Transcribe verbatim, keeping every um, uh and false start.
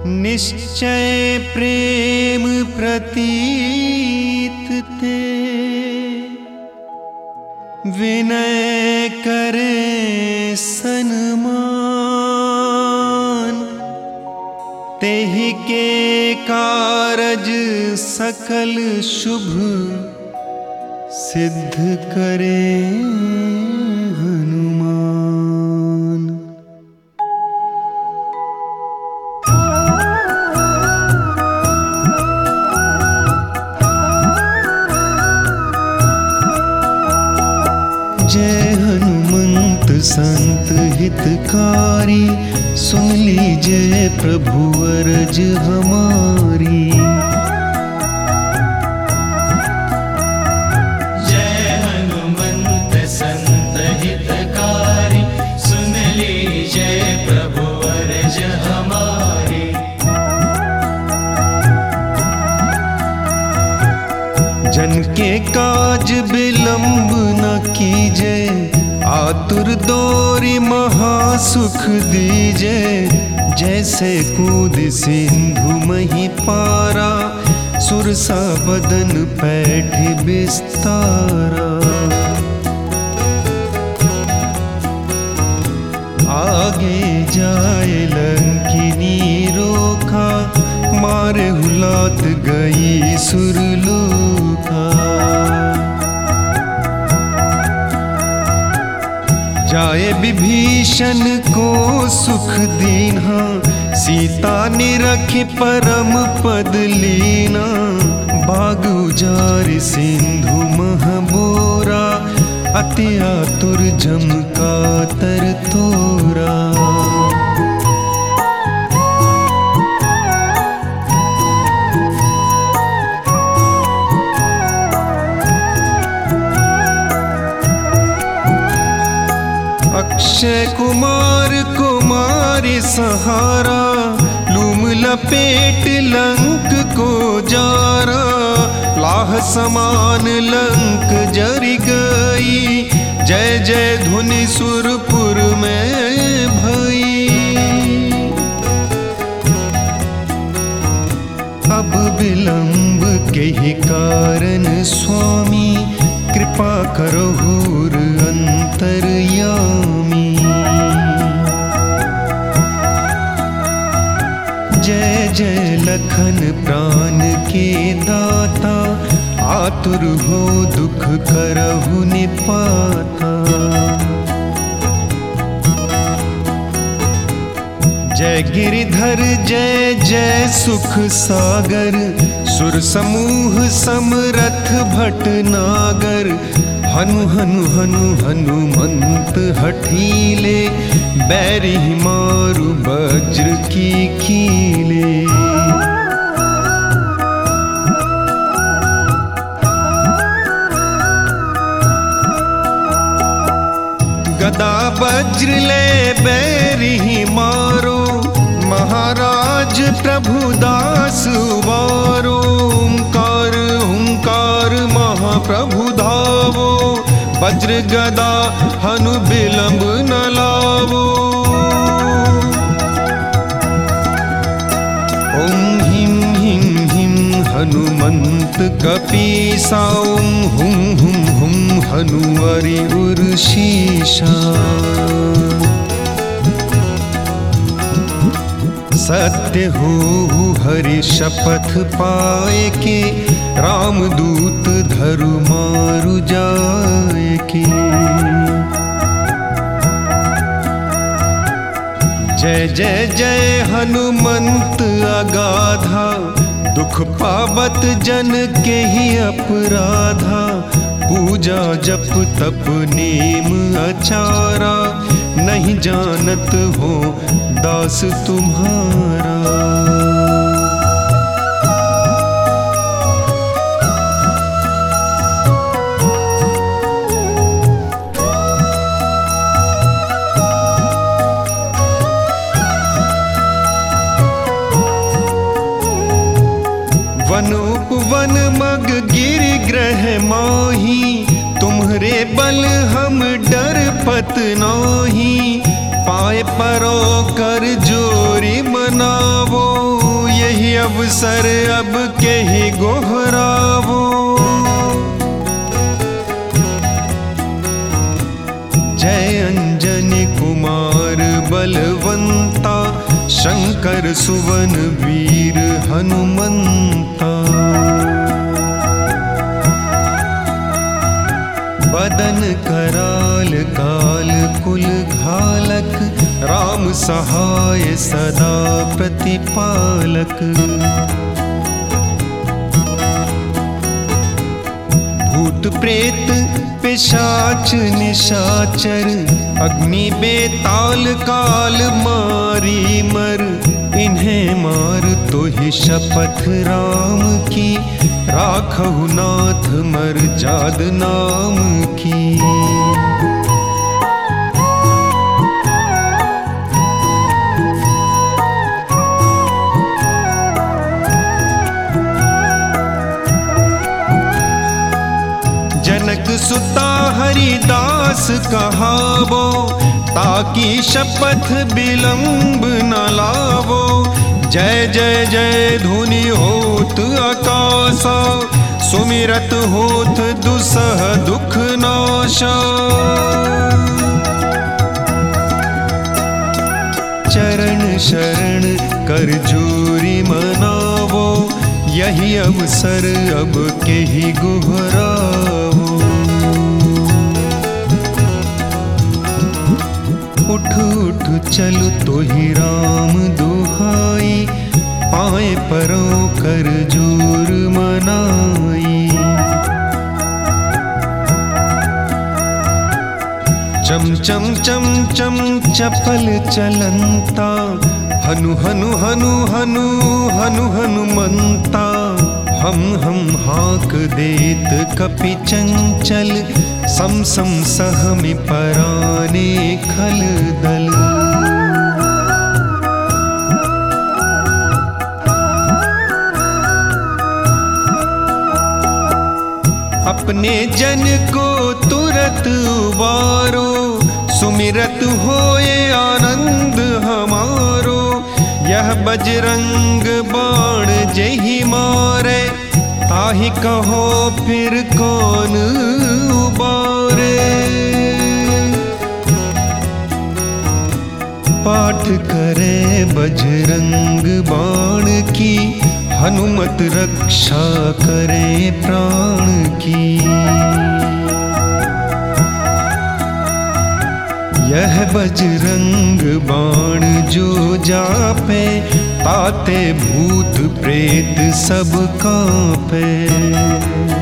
निश्चय प्रेम प्रतीत ते विनय करे सन्मान। तेहि के कारज सकल शुभ सिद्ध करे हनुमान। जय हनुमंत संत हितकारी, सुन लीजिए प्रभु अरज हमारी। जय हनुमंत संत हितकारी, सुन लीजिए प्रभु अरज हमारी। जन के काज विलंब न कीजे, आतुर दोरी महासुख दीजे। जैसे कूद सिंधु मही पारा, सुरसा बदन पैठ बिस्तारा। आगे जाए लंकिनी रोका, मारे हुलात गई सुरलोका। जाए विभीषण को सुख दीन्हा, सीता निरखि परम पद लीना। बाग उजारि सिंधु मह बोरा, अति आतुर जम कातर तोरा। अक्षय कुमार कुमारी सहारा, लूम लपेट लंक को जारा। लाह समान लंक जरि गई, जय जय धुनि सुरपुर में भई। अब विलंब के ही कारण स्वामी, कृपा करहुर अंतरयामी। जय जय लखन प्राण के दाता, आतुर हो दुख करहु निपाता। जय गिरिधर जय जय सुख सागर, सुर समूह समरथ भटनागर। हनु हनु हनु हनुमंत हठीले, बैरि मारु वज्र की कीले। गदा वज्र ले बैरि मारो, महाराज प्रभुदास वारो। ओंकार ओंकार महाप्रभु धावो, वज्र गदा हनु विलंब न लावो। ओम हिम हिम हिम हनुमंत कपीसा, ओम हुम हुम हुम हनु अरि उर्षीषा। सत्य हो हरि शपथ पाए के, रामदूत धरु मारु जाए के। जय जय जय हनुमंत अगाधा, दुख पावत जन के ही अपराधा। पूजा जप तप नेम अचारा, नहीं जानत हो दास तुम्हारा। वनोपवन मग गिर ग्रह मोही, तुम्हरे बल हम डर पत नोही। पाए परो कर जोरी मनावो, यही अवसर अब के ही गोहरावो। जय अंजनी कुमार बलवंता, शंकर सुवन वीर हनुमंता। बदन कराल काल कुल घालक, राम सहाय सदा प्रतिपालक। भूत प्रेत पिशाच निशाचर, अग्नि बेताल काल मारी मर। इन्हें मार तो ही शपथ राम की, राखहु नाथ मर जाद नाम की। जनक सुता हरिदास कहावो, ताकि शपथ विलंब न लावो। जय जय जय धुनि होत आकाशा, सुमिरत होत दुसह दुख नाशा। चरण शरण कर जोरी मनावो, यही अवसर अब के ही गोहरावो। उठ उठ चल तो ही राम दुहाई, पाए परों कर जोर मनाई। चम चम चम चम चपल चलंता, हनु हनु हनु हनु हनु हनुमंता। हम हम हाक देत कपि चंचल, सम सम सहमि पराने खल दल। अपने जन को तुरत उबारो, सुमिरत होए आनंद हमारो। यह बजरंग बाण जेहि मारे, ताहि कहो फिर कौन उबारे। पाठ करे बजरंग बाण की, हनुमत रक्षा करे प्राण की। यह बजरंग बाण जो जापे, ताते भूत प्रेत सब कांपे।